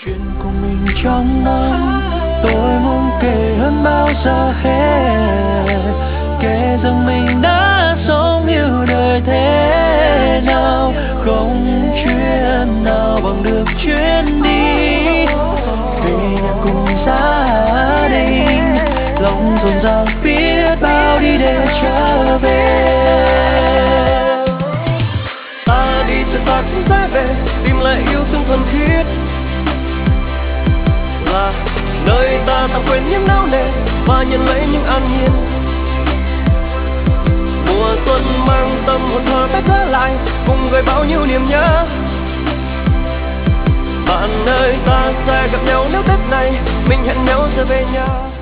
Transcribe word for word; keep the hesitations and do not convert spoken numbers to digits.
Chuyện của mình trong năm tôi muốn kể hơn bao giờ hết, kể rằng mình đã sống yêu đời thế nào, không chuyện nào bằng được chuyến đi về nhà cùng gia đình, lòng rộn ràng biết bao đi để trở về. Ta đi từ ta cũng sẽ về tìm lại yêu thương thuần khiết, là nơi ta tạm quên những nao nề và nhận lấy những an nhiên. Mùa xuân mang tâm hồn thơ bé thơ lại cùng gửi bao nhiêu niềm nhớ. Bạn ơi, ta sẽ gặp nhau nếu Tết này mình hẹn nhau sẽ về nhà.